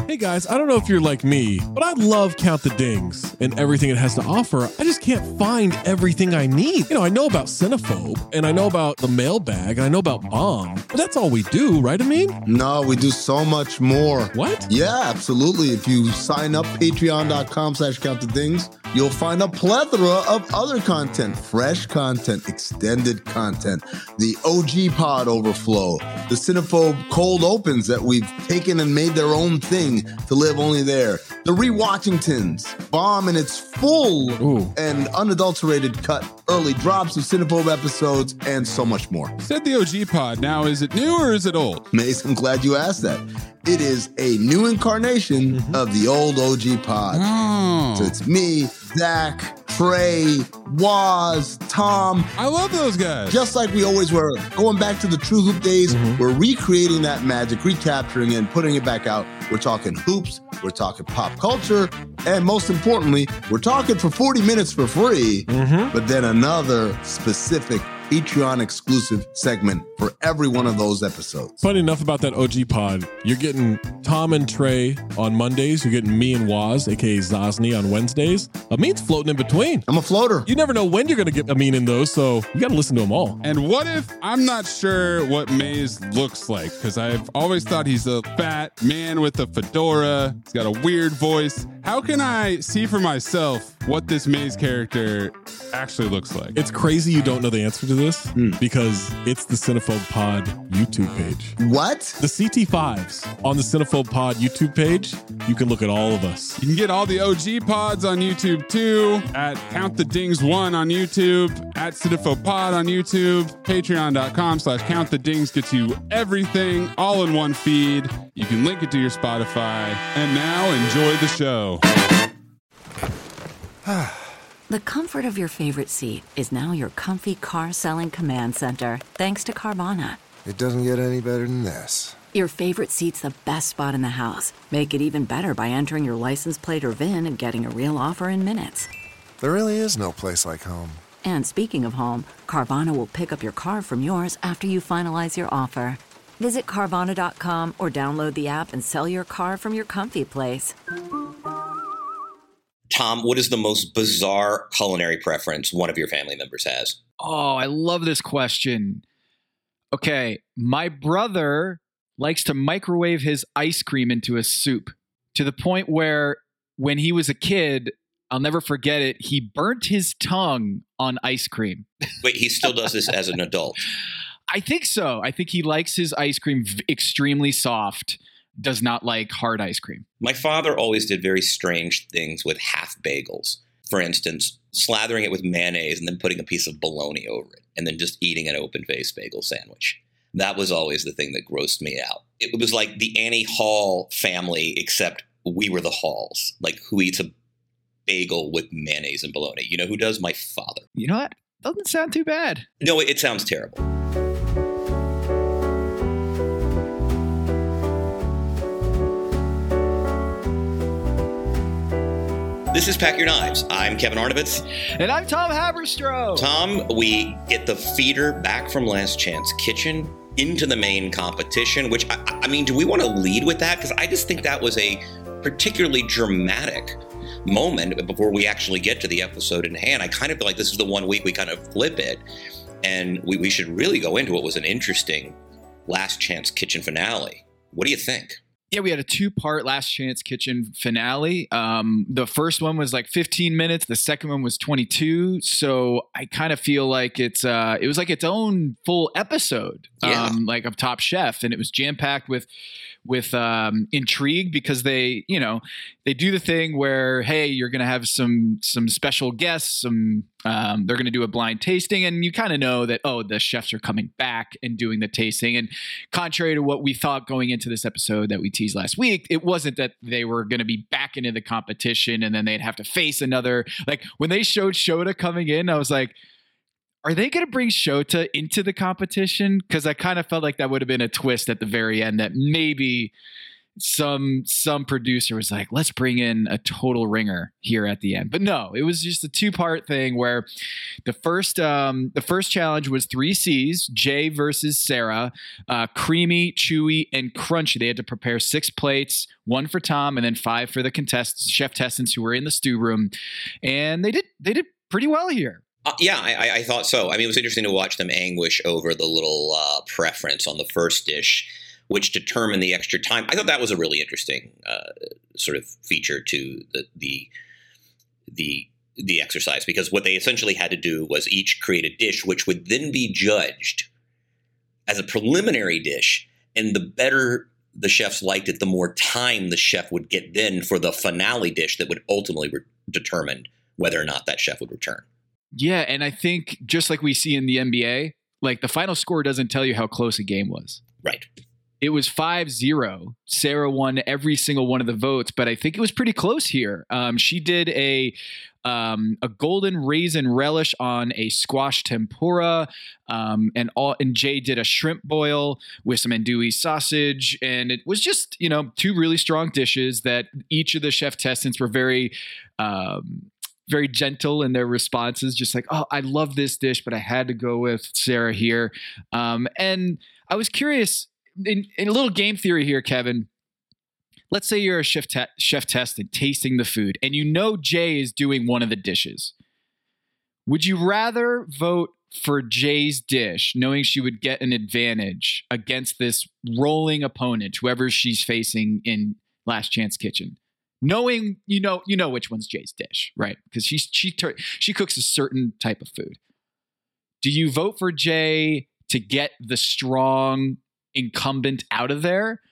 Hey guys, I don't know if you're like me, but I love Count the Dings and everything it has to offer. I just can't find everything I need. I know about Cinephobe, and I know about the mailbag, and I know about Bomb, but that's all we do, right, Amin? No, we do so much more. What? Yeah, absolutely. If you sign up, patreon.com/countthedings, you'll find a plethora of other content, fresh content, extended content, the OG pod overflow, the Cinephobe cold opens that we've taken and made their own thing to live only there, the Rewatchingtons, Bomb in its full and unadulterated cut, early drops of Cinephobe episodes, and so much more. Said the OG pod. Now, is it new or is it old? Mace, I'm glad you asked that. It is a new incarnation of the old OG pod. Oh. So it's me, Zach, Trey, Waz, Tom. I love those guys. Just like we always were. Going back to the True Hoop days, we're recreating that magic, recapturing it, and putting it back out. We're talking hoops, we're talking pop culture, and most importantly, we're talking for 40 minutes for free, but then another specific Patreon exclusive segment for every one of those episodes. Funny enough about that OG pod, you're getting Tom and Trey on Mondays. You're getting me and Waz, aka Zosny, on Wednesdays. Amin's floating in between. I'm a floater. You never know when you're going to get Amin in those, so you got to listen to them all. And what if I'm not sure what Maze looks like? Because I've always thought he's a fat man with a fedora. He's got a weird voice. How can I see for myself what this Maze character actually looks like? It's crazy you don't know the answer to this because it's the Cinephobe Pod YouTube page. What? The CT5s on the Cinephobe Pod YouTube page, you can look at all of us. You can get all the OG pods on YouTube too, at Count the Dings 1 on YouTube, at Cinephobe Pod on YouTube, patreon.com/Count the Dings gets you everything all in one feed. You can link it to your Spotify. And now enjoy the show. The comfort of your favorite seat is now your comfy car selling command center, thanks to Carvana. It doesn't get any better than this. Your favorite seat's the best spot in the house. Make it even better by entering your license plate or VIN and getting a real offer in minutes. There really is no place like home. And speaking of home, Carvana will pick up your car from yours after you finalize your offer. Visit Carvana.com or download the app and sell your car from your comfy place. Tom, what is the most bizarre culinary preference one of your family members has? Oh, I love this question. Okay, my brother likes to microwave his ice cream into a soup to the point where when he was a kid, I'll never forget it, he burnt his tongue on ice cream. Wait, he still does this as an adult? I think so. I think he likes his ice cream extremely soft, does not like hard ice cream. My father always did very strange things with half bagels. For instance, slathering it with mayonnaise and then putting a piece of bologna over it and then just eating an open-faced bagel sandwich. That was always the thing that grossed me out. It was like the Annie Hall family, except we were the Halls. Like, who eats a bagel with mayonnaise and bologna? You know who does? My father. You know what? Doesn't sound too bad. No, it sounds terrible. This is Pack Your Knives. I'm Kevin Arnovitz. And I'm Tom Haberstroh. Tom, we get the feeder back from Last Chance Kitchen into the main competition, which, I mean, do we want to lead with that? Because I just think that was a particularly dramatic moment before we actually get to the episode in hand. I kind of feel like this is the one week we kind of flip it, and we should really go into what was an interesting Last Chance Kitchen finale. What do you think? Yeah, we had a 2-part Last Chance Kitchen finale. The first one was like 15 minutes. The second one was 22. So I kind of feel like it was like its own full episode, like of Top Chef, and it was jam packed with intrigue because they do the thing where, hey, you're going to have some special guests, they're going to do a blind tasting, and you kind of know that, oh, the chefs are coming back and doing the tasting. And contrary to what we thought going into this episode that we teased last week, it wasn't that they were going to be back into the competition and then they'd have to face another, like when they showed Shota coming in, I was like, are they going to bring Shota into the competition? Because I kind of felt like that would have been a twist at the very end that maybe some producer was like, let's bring in a total ringer here at the end. But no, it was just a 2-part thing where the first challenge was 3 C's, Jay versus Sarah, creamy, chewy, and crunchy. They had to prepare 6 plates, 1 for Tom and then 5 for the chef testants who were in the stew room. And they did pretty well here. I thought so. I mean, it was interesting to watch them anguish over the little preference on the first dish, which determined the extra time. I thought that was a really interesting sort of feature to the exercise, because what they essentially had to do was each create a dish which would then be judged as a preliminary dish, and the better the chefs liked it, the more time the chef would get then for the finale dish that would ultimately determine whether or not that chef would return. Yeah, and I think just like we see in the NBA, like the final score doesn't tell you how close a game was. Right. It was 5-0. Sarah won every single one of the votes, but I think it was pretty close here. She did a golden raisin relish on a squash tempura, and Jay did a shrimp boil with some andouille sausage, and it was just 2 really strong dishes that each of the chef testants were very gentle in their responses, just like, oh, I love this dish, but I had to go with Sarah here. And I was curious. In a little game theory here, Kevin, let's say you're a chef tested tasting the food and Jay is doing one of the dishes. Would you rather vote for Jay's dish, knowing she would get an advantage against this rolling opponent, whoever she's facing in Last Chance Kitchen? Knowing you know which one's Jay's dish, right? Because she cooks a certain type of food. Do you vote for Jay to get the strong incumbent out of there,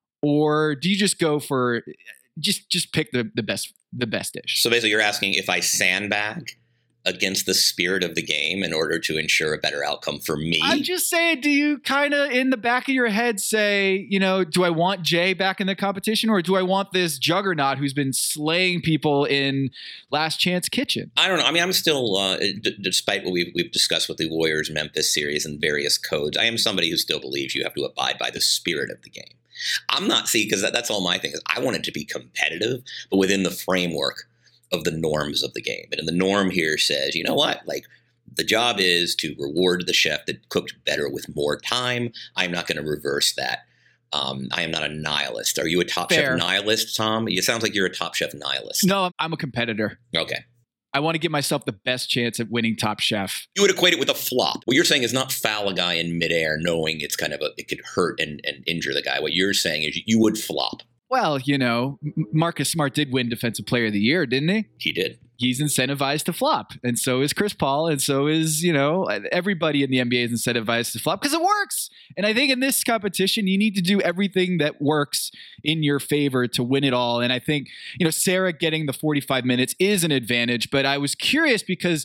or do you just go for just pick the best dish? So basically, you're asking if I sandbag against the spirit of the game in order to ensure a better outcome for me. I'm just saying, do you kind of in the back of your head say, do I want Jay back in the competition, or do I want this juggernaut who's been slaying people in Last Chance Kitchen? I don't know. I mean, I'm still, despite what we've discussed with the Warriors Memphis series and various codes, I am somebody who still believes you have to abide by the spirit of the game. I'm not, because that's all my thing is. I want it to be competitive, but within the framework of the norms of the game. And the norm here says, you know what, like the job is to reward the chef that cooked better with more time. I'm not going to reverse that. I am not a nihilist. Are you a Top Chef nihilist, Tom? It sounds like you're a Top Chef nihilist. No, I'm a competitor. Okay. I want to give myself the best chance at winning Top Chef. You would equate it with a flop. What you're saying is not foul a guy in midair knowing it's kind of it could hurt and injure the guy. What you're saying is you would flop. Well, Marcus Smart did win Defensive Player of the Year, didn't he? He did. He's incentivized to flop. And so is Chris Paul. And so is, everybody in the NBA is incentivized to flop because it works. And I think in this competition, you need to do everything that works in your favor to win it all. And I think, Sarah getting the 45 minutes is an advantage. But I was curious because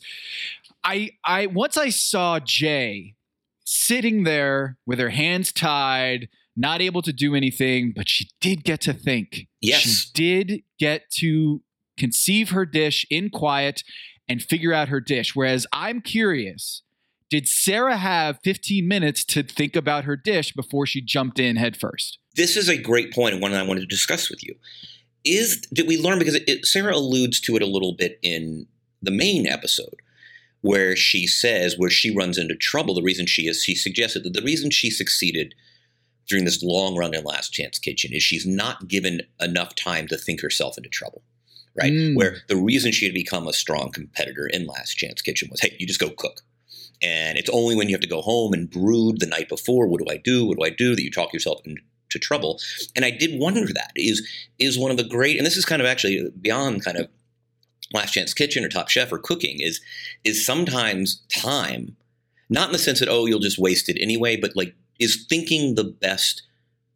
once I saw Jay sitting there with her hands tied, not able to do anything, but she did get to think. Yes. She did get to conceive her dish in quiet and figure out her dish. Whereas I'm curious, did Sarah have 15 minutes to think about her dish before she jumped in head first? This is a great point and one I wanted to discuss with you. Did we learn, because Sarah alludes to it a little bit in the main episode, where she says, where she runs into trouble, she suggested that the reason she succeeded during this long run in Last Chance Kitchen is she's not given enough time to think herself into trouble, right? Where the reason she had become a strong competitor in Last Chance Kitchen was, hey, you just go cook. And it's only when you have to go home and brood the night before, what do I do, that you talk yourself into trouble. And I did wonder that is one of the great, and this is kind of actually beyond kind of Last Chance Kitchen or Top Chef or cooking, is sometimes time, not in the sense that, oh, you'll just waste it anyway, but like, is thinking the best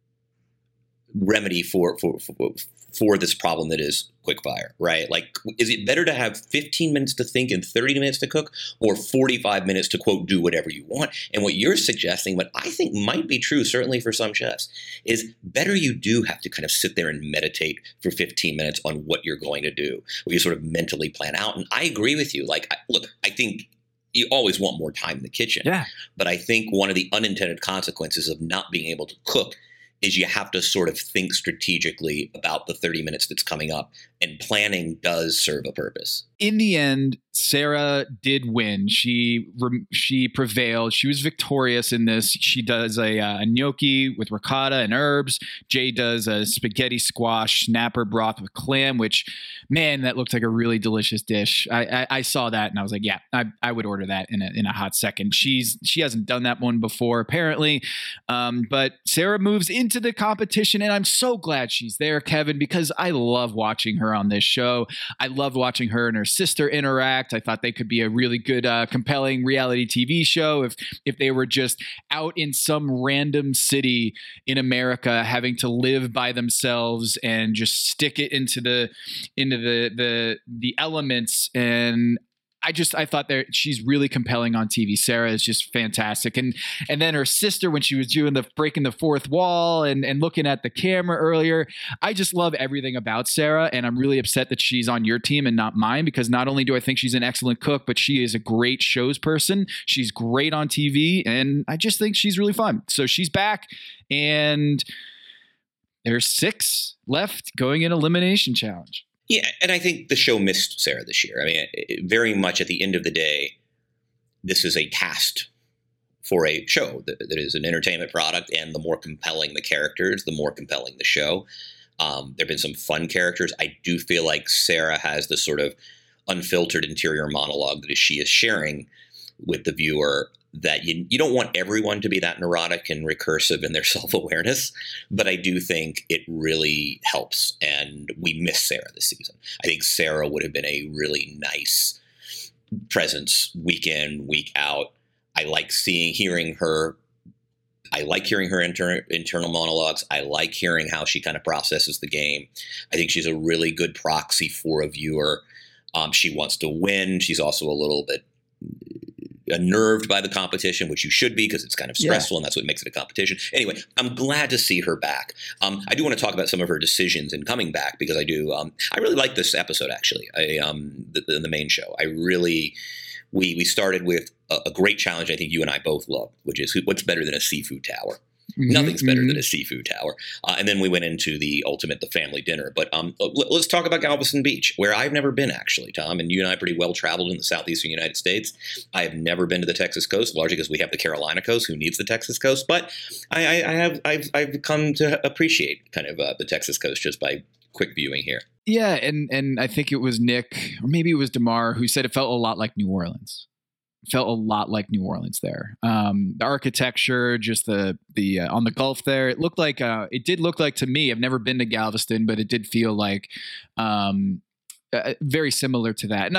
remedy for this problem that is quick fire, right? Like, is it better to have 15 minutes to think and 30 minutes to cook, or 45 minutes to, quote, do whatever you want? And what you're suggesting, what I think might be true, certainly for some chefs, is better you do have to kind of sit there and meditate for 15 minutes on what you're going to do, where you sort of mentally plan out. And I agree with you. Like, look, I think you always want more time in the kitchen. Yeah. But I think one of the unintended consequences of not being able to cook is you have to sort of think strategically about the 30 minutes that's coming up, and planning does serve a purpose. In the end, Sarah did win. She prevailed. She was victorious in this. She does a gnocchi with ricotta and herbs. Jay does a spaghetti squash snapper broth with clam, which, man, that looked like a really delicious dish. I saw that and I was like, yeah, I would order that in a hot second. She hasn't done that one before, apparently. But Sarah moves into the competition, and I'm so glad she's there, Kevin, because I love watching her on this show. I loved watching her and her sister interact. I thought they could be a really good, compelling reality TV show if they were just out in some random city in America having to live by themselves and just stick it into the elements. And I thought she's really compelling on TV. Sarah is just fantastic. And then her sister, when she was doing the breaking the fourth wall and looking at the camera earlier, I just love everything about Sarah. And I'm really upset that she's on your team and not mine, because not only do I think she's an excellent cook, but she is a great shows person. She's great on TV. And I just think she's really fun. So she's back, and there's 6 left going in Elimination Challenge. Yeah, and I think the show missed Sarah this year. I mean, very much at the end of the day, this is a cast for a show that is an entertainment product, and the more compelling the characters, the more compelling the show. There have been some fun characters. I do feel like Sarah has this sort of unfiltered interior monologue that she is sharing with the viewer, that you don't want everyone to be that neurotic and recursive in their self-awareness, but I do think it really helps, and we miss Sarah this season. I think Sarah would have been a really nice presence week in, week out. I like hearing her internal monologues. I like hearing how she kind of processes the game. I think she's a really good proxy for a viewer. She wants to win. She's also a little bit unnerved by the competition, which you should be, because it's kind of stressful, and that's what makes it a competition. Anyway, I'm glad to see her back. I do want to talk about some of her decisions in coming back, because I do. I really like this episode, actually. The main show. We started with a great challenge I think you and I both love, which is what's better than a seafood tower. Mm-hmm, Nothing's better than a seafood tower. And then we went into the family dinner. But let's talk about Galveston Beach, where I've never been, actually, Tom. And you and I are pretty well traveled in the southeastern United States. I have never been to the Texas coast, largely because we have the Carolina coast, who needs the Texas coast. But I've come to appreciate kind of the Texas coast just by quick viewing here. Yeah, and I think it was Nick, or maybe it was DeMar, who said it felt a lot like New Orleans. Felt a lot like New Orleans there. The architecture, just the on the Gulf there, it did look like to me, I've never been to Galveston, but it did feel like very similar to that. And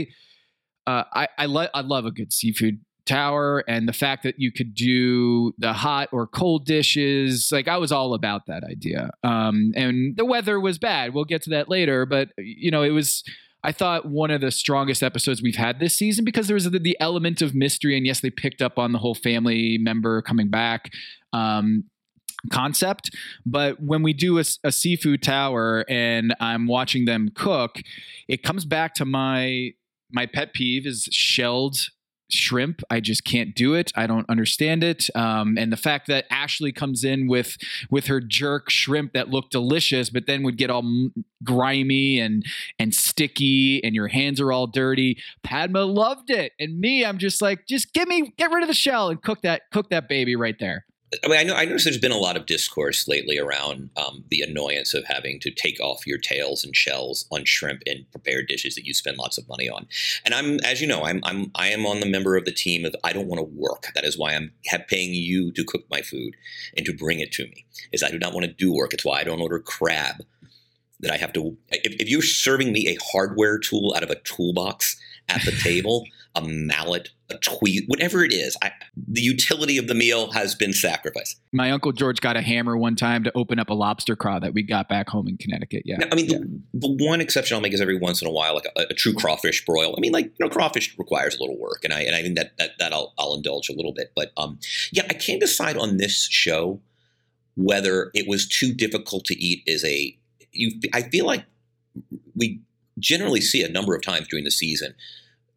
I love a good seafood tower, and the fact that you could do the hot or cold dishes, like I was all about that idea. And the weather was bad. We'll get to that later, but it was, I thought, one of the strongest episodes we've had this season, because there was the element of mystery. And yes, they picked up on the whole family member coming back concept. But when we do a seafood tower and I'm watching them cook, it comes back to my pet peeve is shelled shrimp. I just can't do it. I don't understand it. And the fact that Ashley comes in with her jerk shrimp that looked delicious, but then would get all grimy and sticky, and your hands are all dirty. Padma loved it. And me, I'm just like, just get rid of the shell and cook that baby right there. I mean, I noticed there's been a lot of discourse lately around the annoyance of having to take off your tails and shells on shrimp in prepared dishes that you spend lots of money on. And I am on the member of the team of I don't want to work. That is why I'm paying you to cook my food and to bring it to me. Is I do not want to do work. It's why I don't order crab. That I have to. If you're serving me a hardware tool out of a toolbox at the table, a mallet, a tweet, whatever it is, the utility of the meal has been sacrificed. My Uncle George got a hammer one time to open up a lobster craw that we got back home in Connecticut. Yeah. Now, I mean, the one exception I'll make is every once in a while, like a true crawfish broil. I mean, crawfish requires a little work, and I think that I'll indulge a little bit. But I can't decide on this show whether it was too difficult to eat I feel like we generally see a number of times during the season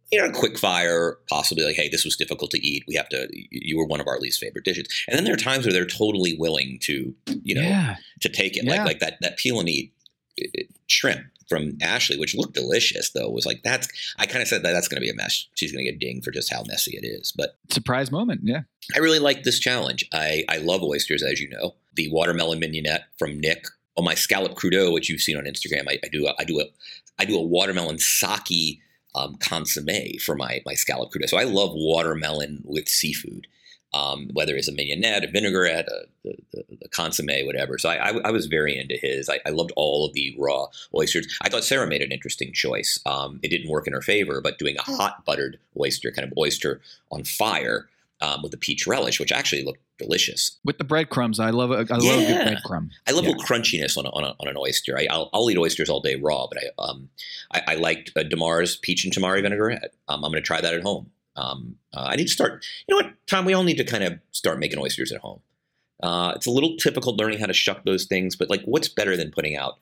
quick fire, possibly like, hey, this was difficult to eat. You were one of our least favorite dishes. And then there are times where they're totally willing to, to take it. Yeah. Like that peel and eat shrimp from Ashley, which looked delicious though, was like, I kind of said that's going to be a mess. She's going to get dinged for just how messy it is. But surprise moment. Yeah. I really like this challenge. I love oysters, as you know. The watermelon mignonette from Nick. On my scallop crudo, which you've seen on Instagram, I do a watermelon sake consomme for my scallop crudo. So I love watermelon with seafood, whether it's a mignonette, a vinaigrette, the consomme, whatever. So I was very into his. I loved all of the raw oysters. I thought Sarah made an interesting choice. It didn't work in her favor, but doing a hot buttered oyster, kind of oyster on fire with the peach relish, which actually looked delicious. With the breadcrumbs, I love a good breadcrumb. I love a little crunchiness on an oyster. I'll eat oysters all day raw, but I liked Damar's peach and tamari vinaigrette. I'm going to try that at home. I need to start. You know what, Tom? We all need to kind of start making oysters at home. It's a little difficult learning how to shuck those things, but like, what's better than putting out,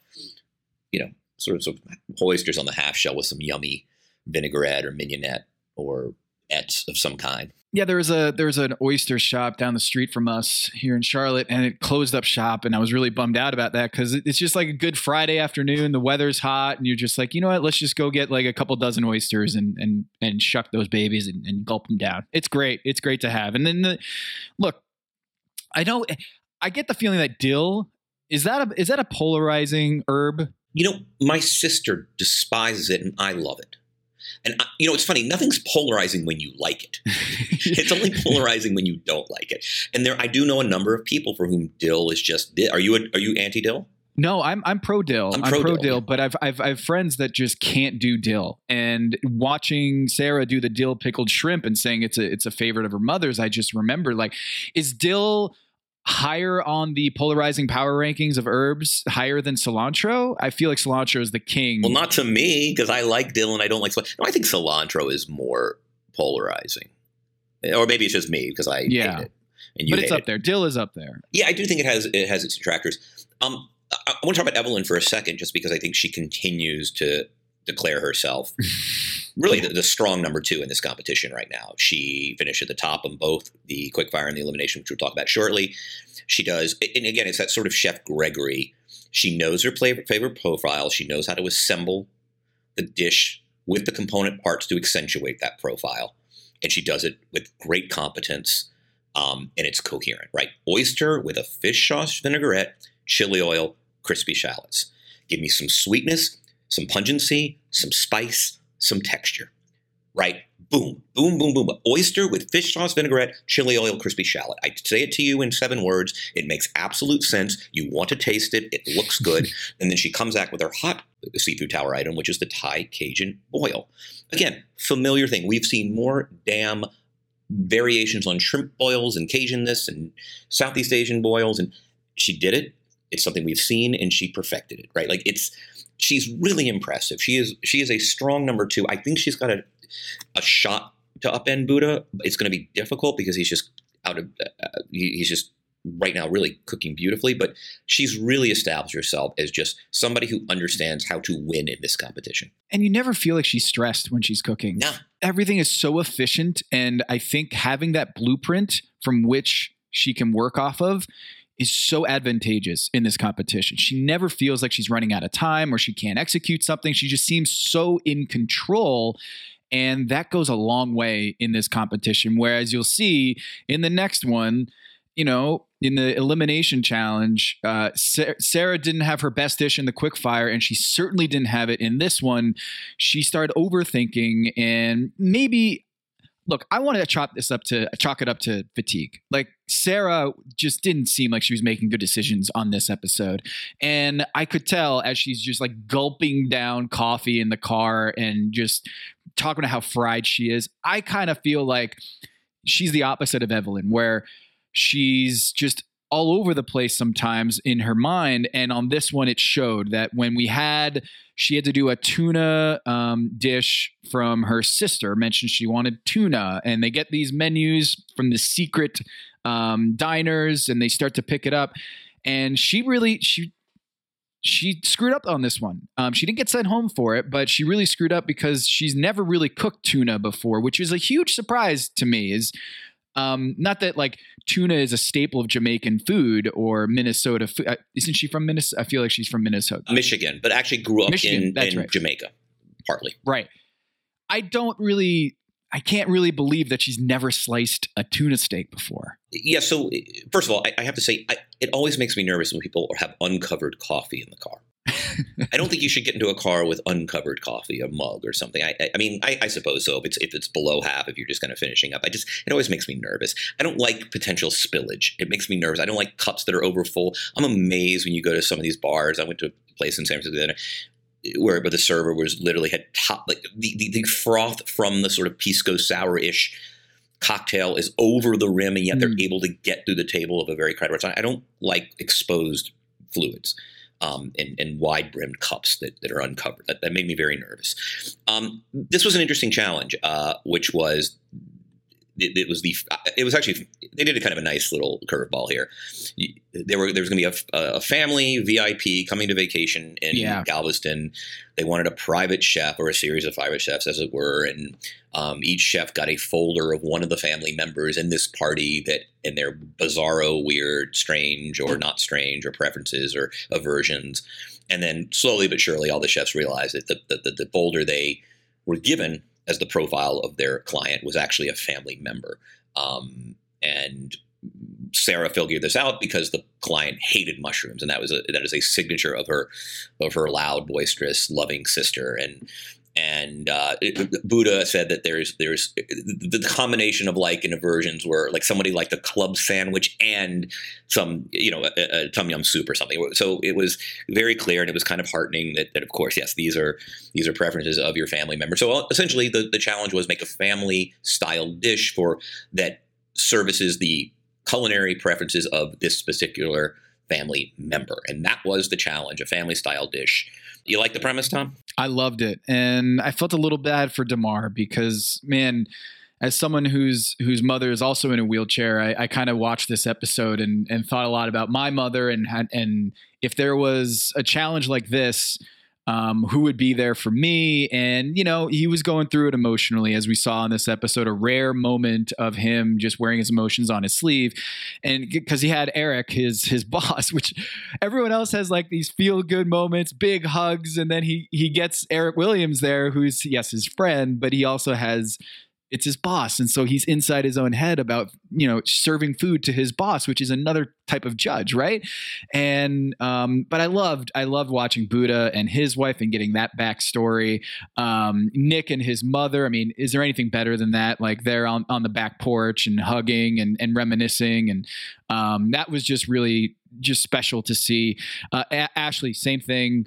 sort of oysters on the half shell with some yummy vinaigrette or mignonette or ets of some kind. Yeah, there's an oyster shop down the street from us here in Charlotte, and it closed up shop, and I was really bummed out about that because it's just like a good Friday afternoon. The weather's hot, and you're just like, you know what? Let's just go get like a couple dozen oysters and shuck those babies and gulp them down. It's great. It's great to have. And then look, I get the feeling that dill is that a polarizing herb? My sister despises it, and I love it. And, it's funny. Nothing's polarizing when you like it. It's only polarizing when you don't like it. And I do know a number of people for whom dill is just – are you anti-dill? No, I'm pro dill. I'm pro dill, but I've friends that just can't do dill. And watching Sarah do the dill pickled shrimp and saying it's a favorite of her mother's, I just remember, like, is dill – higher on the polarizing power rankings of herbs, higher than cilantro? I feel like cilantro is the king. Well, not to me, because I like dill and I don't like cilantro. No, I think cilantro is more polarizing. Or maybe it's just me because I hate it. And but it's up there. Dill is up there. Yeah, I do think it has its detractors. I want to talk about Evelyn for a second, just because I think she continues to declare herself really the strong number 2 in this competition right now. She finished at the top on both the quickfire and the elimination, which we'll talk about shortly. She does, and again, it's that sort of Chef Gregory. She knows her favorite profile. She knows how to assemble the dish with the component parts to accentuate that profile. And she does it with great competence, and it's coherent, right? Oyster with a fish sauce vinaigrette, chili oil, crispy shallots. Give me some sweetness, some pungency, some spice, some texture, right? Boom, boom, boom, boom. Oyster with fish sauce, vinaigrette, chili oil, crispy shallot. I say it to you in 7 words. It makes absolute sense. You want to taste it. It looks good. And then she comes back with her hot seafood tower item, which is the Thai Cajun boil. Again, familiar thing. We've seen more damn variations on shrimp boils and Cajun this and Southeast Asian boils. And she did it. It's something we've seen, and she perfected it, right? Like, she's really impressive. She is a strong number 2. I think she's got a shot to upend Buddha. It's going to be difficult because he's just he's just right now really cooking beautifully. But she's really established herself as just somebody who understands how to win in this competition. And you never feel like she's stressed when she's cooking. No. Everything is so efficient. And I think having that blueprint from which she can work off of is so advantageous in this competition. She never feels like she's running out of time or she can't execute something. She just seems so in control. And that goes a long way in this competition. Whereas you'll see in the next one, in the elimination challenge, Sarah didn't have her best dish in the quickfire, and she certainly didn't have it in this one. She started overthinking, and maybe, look, I want to chalk it up to fatigue. Like, Sarah just didn't seem like she was making good decisions on this episode. And I could tell as she's just like gulping down coffee in the car and just talking about how fried she is. I kind of feel like she's the opposite of Evelyn, where she's just all over the place sometimes in her mind. And on this one, it showed that when she had to do a tuna dish from her sister, mentioned she wanted tuna, and they get these menus from the secret diners and they start to pick it up. And she she screwed up on this one. She didn't get sent home for it, but she really screwed up because she's never really cooked tuna before, which is a huge surprise to me. Is not that like tuna is a staple of Jamaican food or Minnesota food. Isn't she from Minnesota? I feel like she's from Minnesota. Michigan, but actually grew up in right. Jamaica, partly. Right. I can't really believe that she's never sliced a tuna steak before. Yeah. So first of all, I have to say, it always makes me nervous when people have uncovered coffee in the car. I don't think you should get into a car with uncovered coffee, a mug or something. I mean, I suppose so. If it's below half, if you're just kind of finishing up, it always makes me nervous. I don't like potential spillage. It makes me nervous. I don't like cups that are over full. I'm amazed when you go to some of these bars. I went to a place in San Francisco where the server was literally had the froth from the sort of pisco sour-ish cocktail is over the rim, and yet they're able to get through the table of a very crowded restaurant. I don't like exposed fluids and wide-brimmed cups that are uncovered. That made me very nervous. This was an interesting challenge, which was it was actually they did a kind of a nice little curveball here. There was going to be a family VIP coming to vacation in Galveston. They wanted a private chef or a series of private chefs, as it were, and each chef got a folder of one of the family members in this party that in their bizarro, weird, strange or not strange or preferences or aversions. And then slowly but surely, all the chefs realized that the folder they were given as the profile of their client was actually a family member. And Sarah figured this out because the client hated mushrooms, and that is a signature of her loud, boisterous, loving sister. And Buddha said that there's the combination of like and aversions were like somebody liked a club sandwich and some a tom yum soup or something. So it was very clear, and it was kind of heartening that of course, yes, these are preferences of your family member. So essentially the challenge was make a family style dish that services the culinary preferences of this particular family member, and that was the challenge, a family style dish. You like the premise, Tom? I loved it. And I felt a little bad for Damar because, man, as someone whose mother is also in a wheelchair, I kind of watched this episode and thought a lot about my mother and if there was a challenge like this, who would be there for me? And, he was going through it emotionally, as we saw in this episode, a rare moment of him just wearing his emotions on his sleeve. And because he had Eric, his boss, which everyone else has like these feel good moments, big hugs. And then he gets Eric Williams there, who's, yes, his friend, but he also it's his boss. And so he's inside his own head about, serving food to his boss, which is another type of judge. Right. And, but I loved watching Buddha and his wife and getting that backstory. Nick and his mother. I mean, is there anything better than that? Like they're on the back porch and hugging and reminiscing. And, that was just really just special to see. Ashley, same thing.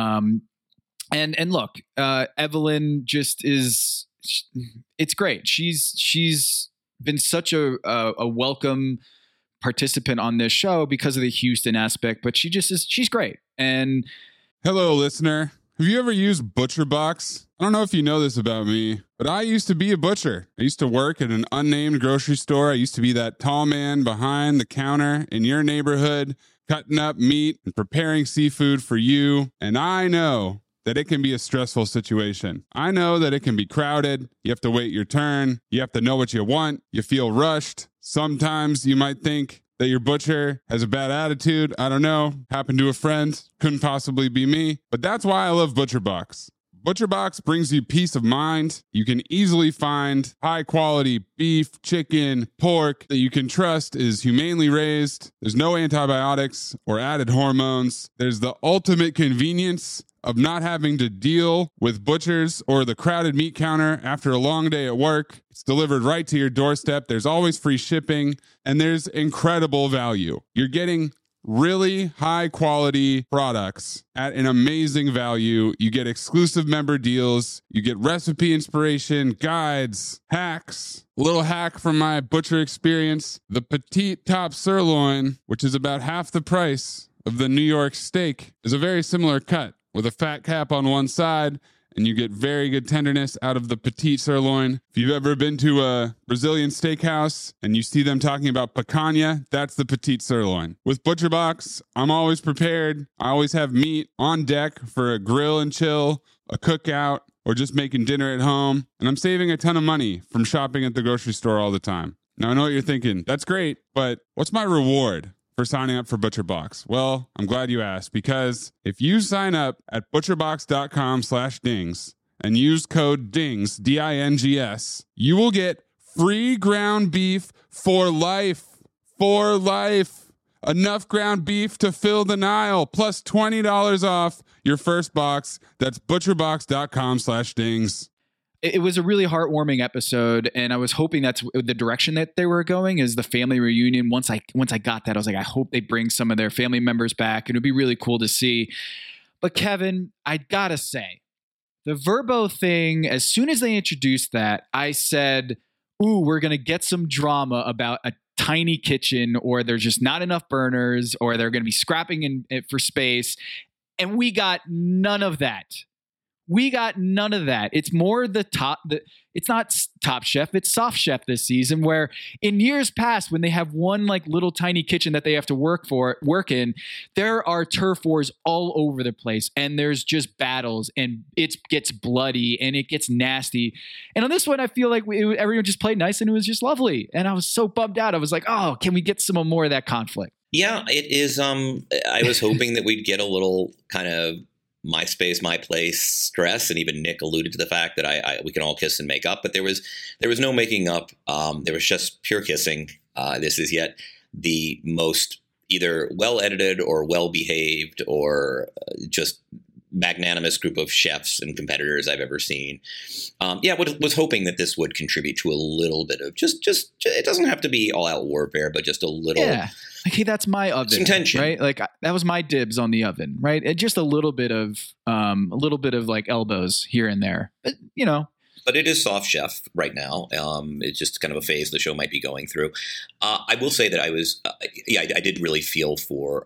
And look, Evelyn just is, it's great. She's been such a welcome participant on this show because of the Houston aspect, but she's great. And hello, listener. Have you ever used ButcherBox? I don't know if you know this about me, but I used to be a butcher. I used to work at an unnamed grocery store. I used to be that tall man behind the counter in your neighborhood, cutting up meat and preparing seafood for you. And I know that it can be a stressful situation. I know that it can be crowded. You have to wait your turn. You have to know what you want. You feel rushed. Sometimes you might think that your butcher has a bad attitude. I don't know. Happened to a friend. Couldn't possibly be me. But that's why I love ButcherBox. ButcherBox brings you peace of mind. You can easily find high quality beef, chicken, pork that you can trust is humanely raised. There's no antibiotics or added hormones. There's the ultimate convenience of not having to deal with butchers or the crowded meat counter after a long day at work. It's delivered right to your doorstep. There's always free shipping, and there's incredible value. You're getting really high quality products at an amazing value. You get exclusive member deals. You get recipe inspiration, guides, hacks. A little hack from my butcher experience. The petite top sirloin, which is about half the price of the New York steak, is a very similar cut with a fat cap on one side and you get very good tenderness out of the petite sirloin. If you've ever been to a Brazilian steakhouse and you see them talking about picanha, that's the petite sirloin. With ButcherBox, I'm always prepared. I always have meat on deck for a grill and chill, a cookout, or just making dinner at home. And I'm saving a ton of money from shopping at the grocery store all the time. Now, I know what you're thinking. That's great, but what's my reward for signing up for ButcherBox? Well, I'm glad you asked, because if you sign up at butcherbox.com/dings and use code DINGS, DINGS, you will get free ground beef for life. For life. Enough ground beef to fill the Nile, plus $20 off your first box. That's butcherbox.com/dings. It was a really heartwarming episode, and I was hoping that's the direction that they were going, is the family reunion. Once I got that, I was like, I hope they bring some of their family members back. It would be really cool to see. But Kevin, I gotta say, the Vrbo thing, as soon as they introduced that, I said, ooh, we're gonna get some drama about a tiny kitchen, or there's just not enough burners, or they're gonna be scrapping for space. And we got none of that. We got none of that. It's more it's not Top Chef, it's Soft Chef this season, where in years past, when they have one like little tiny kitchen that they have to work in, there are turf wars all over the place, and there's just battles, and it gets bloody and it gets nasty. And on this one, I feel like everyone just played nice and it was just lovely. And I was so bummed out. I was like, oh, can we get some more of that conflict? Yeah, it is. I was hoping that we'd get a little kind of my space, my place stress, and even Nick alluded to the fact that we can all kiss and make up, but there was no making up. There was just pure kissing. This is yet the most either well edited or well behaved or just magnanimous group of chefs and competitors I've ever seen. Was hoping that this would contribute to a little bit of just it doesn't have to be all out warfare, but just a little. Yeah. Like, hey, that's my oven, some tension, right? Like that was my dibs on the oven, right? And just a little bit of like elbows here and there, but you know. But it is Soft Chef right now. It's just kind of a phase the show might be going through. I will say that I was, I did really feel for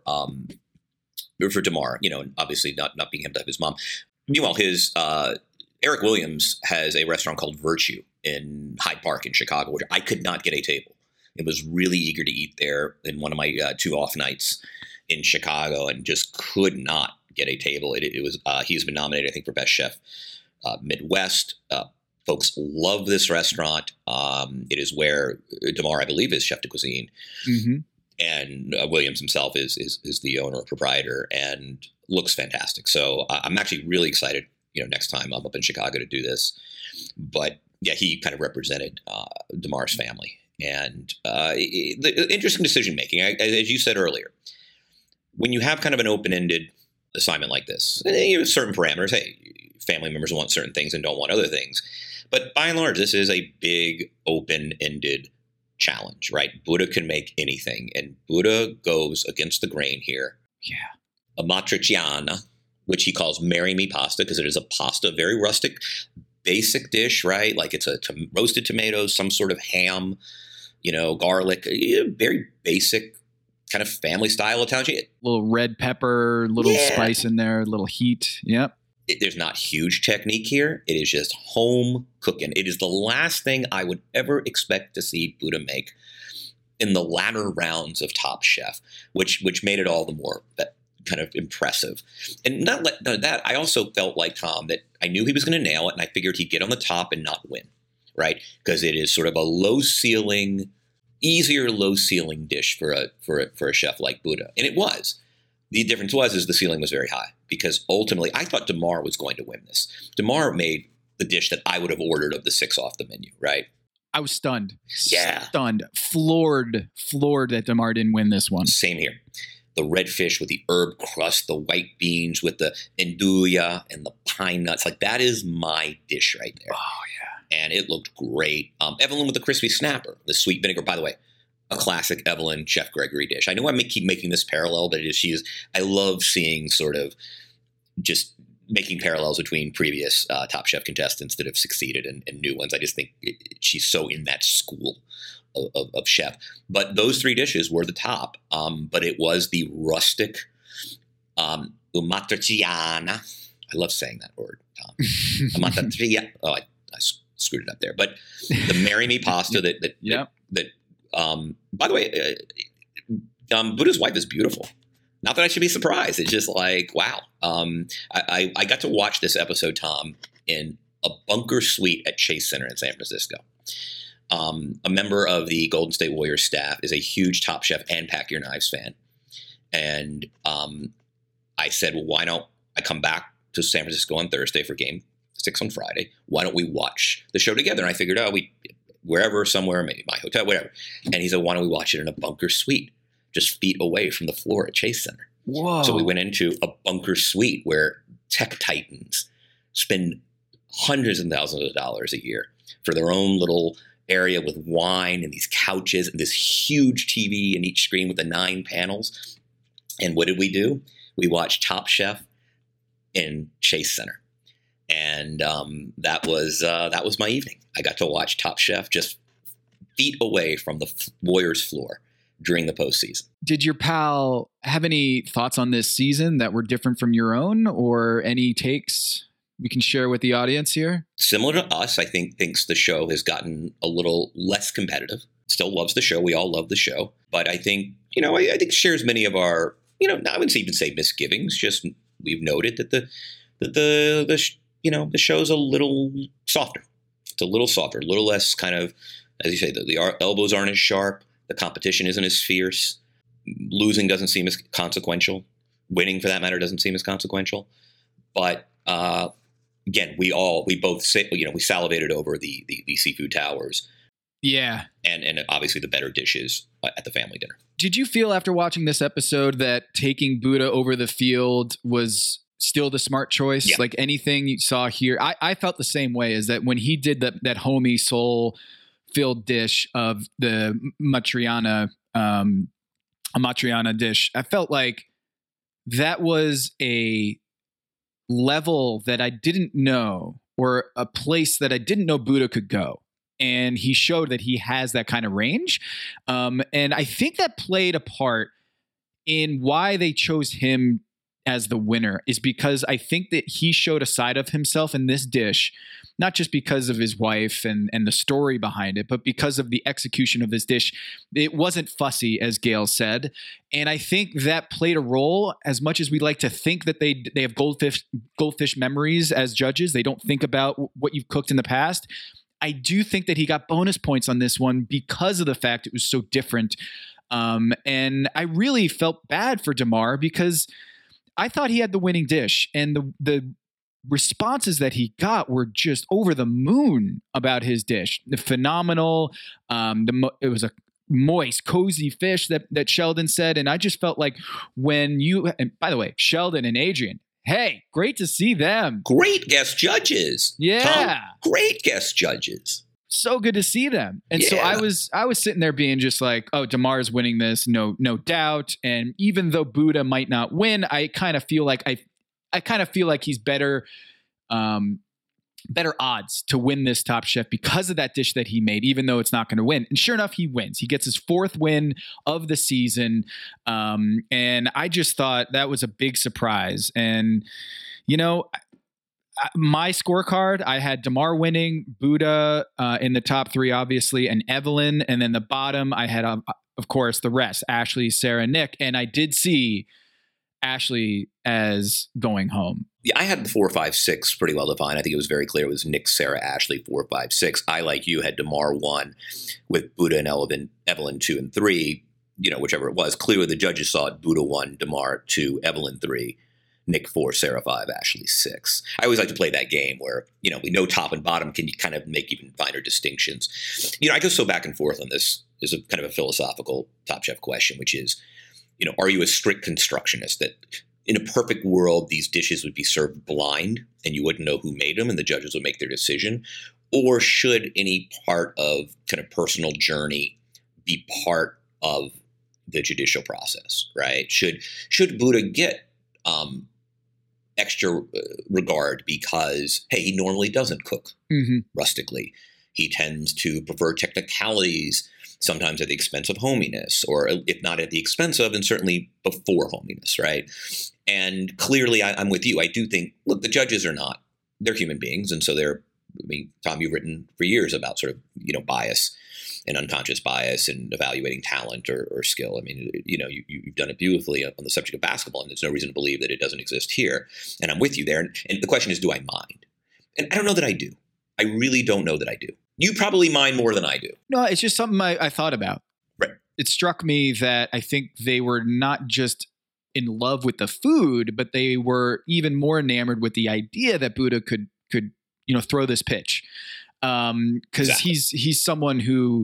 Damar, obviously not being able to have his mom. Meanwhile, his Eric Williams has a restaurant called Virtue in Hyde Park in Chicago, which I could not get a table. I was really eager to eat there in one of my 2 off nights in Chicago and just could not get a table. It was he's been nominated, I think, for Best Chef Midwest. Folks love this restaurant. It is where Damar, I believe, is chef de cuisine. Mm-hmm. And Williams himself is the owner or proprietor and looks fantastic. So I'm actually really excited, next time I'm up in Chicago to do this. But yeah, he kind of represented Damar's family. And the interesting decision making, as you said earlier, when you have kind of an open-ended assignment like this, you have certain parameters. Hey, family members want certain things and don't want other things. But by and large, this is a big open-ended challenge, right? Buddha can make anything, and Buddha goes against the grain here. Yeah. Amatriciana, which he calls marry me pasta, because it is a pasta, very rustic, basic dish, right? Like it's roasted tomatoes, some sort of ham, garlic, very basic kind of family style Italian. Little red pepper, little spice in there, little heat. Yep. There's not huge technique here. It is just home cooking. It is the last thing I would ever expect to see Buddha make in the latter rounds of Top Chef, which made it all the more kind of impressive. And not that, I also felt like Tom that I knew he was going to nail it, and I figured he'd get on the top and not win, right? Because it is sort of a easier low ceiling dish for a chef like Buddha, and it was. The difference is the ceiling was very high, because ultimately I thought Damar was going to win this. Damar made the dish that I would have ordered of the 6 off the menu, right? I was stunned. Yeah. Stunned. Floored that Damar didn't win this one. Same here. The red fish with the herb crust, the white beans with the nduja and the pine nuts. Like, that is my dish right there. Oh, yeah. And it looked great. Evelyn with the crispy snapper, the sweet vinegar. By the way, a classic Evelyn Chef Gregory dish. I know I keep making this parallel, but I love seeing sort of just making parallels between previous Top Chef contestants that have succeeded and new ones. I just think she's so in that school of chef. But those 3 dishes were the top. But it was the rustic Amatriciana, I love saying that word, Tom. Amatria. Oh, I screwed it up there. But the Marry Me pasta by the way, Buddha's wife is beautiful. Not that I should be surprised. It's just like, wow. I got to watch this episode, Tom, in a bunker suite at Chase Center in San Francisco. A member of the Golden State Warriors staff is a huge Top Chef and Pack Your Knives fan. And I said, well, why don't I come back to San Francisco on Thursday for Game 6 on Friday? Why don't we watch the show together? And I figured, wherever, somewhere, maybe my hotel, whatever. And he said, why don't we watch it in a bunker suite, just feet away from the floor at Chase Center? Whoa. So we went into a bunker suite where tech titans spend hundreds and thousands of dollars a year for their own little area with wine and these couches and this huge TV in each screen with the 9 panels. And what did we do? We watched Top Chef in Chase Center. And that was my evening. I got to watch Top Chef just feet away from the Warriors floor during the postseason. Did your pal have any thoughts on this season that were different from your own, or any takes we can share with the audience here? Similar to us, I think thinks the show has gotten a little less competitive. Still loves the show. We all love the show. But I think, I think shares many of our, I wouldn't even say misgivings, just we've noted that the show's a little softer. It's a little softer, a little less kind of, as you say, the elbows aren't as sharp. The competition isn't as fierce. Losing doesn't seem as consequential. Winning, for that matter, doesn't seem as consequential. But again, we both say, we salivated over the seafood towers. Yeah. And obviously the better dishes at the family dinner. Did you feel after watching this episode that taking Buddha over the field was still the smart choice? Yeah. Like anything you saw here, I felt the same way, is that when he did that homey soul filled dish of the Matriana dish, I felt like that was a level that I didn't know, or a place that I didn't know Buddha could go. And he showed that he has that kind of range. And I think that played a part in why they chose him as the winner, is because I think that he showed a side of himself in this dish, not just because of his wife and the story behind it, but because of the execution of this dish. It wasn't fussy, as Gail said. And I think that played a role. As much as we like to think that they have goldfish memories as judges, they don't think about what you've cooked in the past. I do think that he got bonus points on this one because of the fact it was so different. And I really felt bad for Damar, because I thought he had the winning dish, and the responses that he got were just over the moon about his dish. Phenomenal. It was a moist, cozy fish that Sheldon said. And I just felt like and by the way, Sheldon and Adrian, hey, great to see them. Great guest judges. Yeah. Tom, great guest judges. So good to see them. And so I was sitting there being just like, oh, Damar's winning this, no doubt. And even though Buddha might not win, I kind of feel like he's better odds to win this Top Chef because of that dish that he made, even though it's not going to win. And sure enough, he wins. He gets his 4th win of the season. And I just thought that was a big surprise. And, my scorecard, I had Damar winning, Buddha in the top 3, obviously, and Evelyn. And then the bottom, I had, of course, the rest, Ashley, Sarah, Nick. And I did see Ashley as going home. Yeah, I had the 4, 5, 6 pretty well defined. I think it was very clear. It was Nick, Sarah, Ashley, 4, 5, 6. I, like you, had Damar 1 with Buddha and Evelyn 2 and 3, whichever it was. Clearly the judges saw it: Buddha 1, Damar 2, Evelyn 3. Nick 4, Sarah 5, Ashley 6. I always like to play that game where, we know top and bottom. Can you kind of make even finer distinctions? I go so back and forth on this. Is a kind of a philosophical Top Chef question, which is, are you a strict constructionist that in a perfect world, these dishes would be served blind and you wouldn't know who made them and the judges would make their decision? Or should any part of kind of personal journey be part of the judicial process, right? Should Buddha get extra regard because, hey, he normally doesn't cook rustically. He tends to prefer technicalities sometimes at the expense of hominess, or if not at the expense of, then certainly before hominess, right? And clearly, I'm with you. I do think, look, the judges are not, they're human beings. And so Tom, you've written for years about sort of, bias and unconscious bias and evaluating talent or skill. I mean, you've done it beautifully on the subject of basketball, and there's no reason to believe that it doesn't exist here. And I'm with you there. And the question is, do I mind? And I don't know that I do. I really don't know that I do. You probably mind more than I do. No, it's just something I thought about. Right. It struck me that I think they were not just in love with the food, but they were even more enamored with the idea that Buddha could throw this pitch. Because exactly. he's someone who